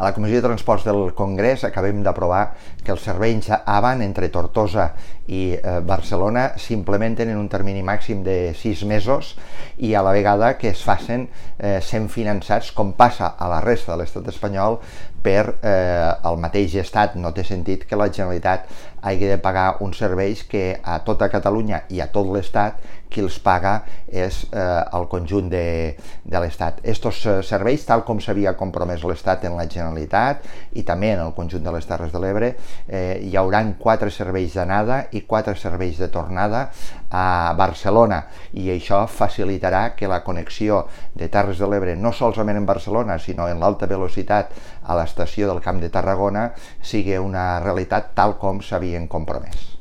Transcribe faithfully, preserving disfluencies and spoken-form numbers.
A la Comissió de Transports del Congrés acabem d'aprovar que els serveis Avant entre Tortosa i eh, Barcelona s'implementen en un termini màxim de sis mesos i a la vegada que es facin eh, sent finançats com passa a la resta de l'estat espanyol per eh, el mateix estat. No té sentit que la Generalitat hagi de pagar uns serveis que a tota Catalunya i a tot l'estat qui els paga és eh, el conjunt de, de l'estat. Estos eh, serveis, tal com s'havia compromès l'estat en la Generalitat i també en el conjunt de les Terres de l'Ebre, eh, hi hauran quatre serveis d'anada i quatre serveis de tornada a Barcelona, i això facilitarà que la connexió de Terres de l'Ebre, no solament en Barcelona, sinó en l'alta velocitat a l'estació del Camp de Tarragona, sigui una realitat tal com s'havien compromès.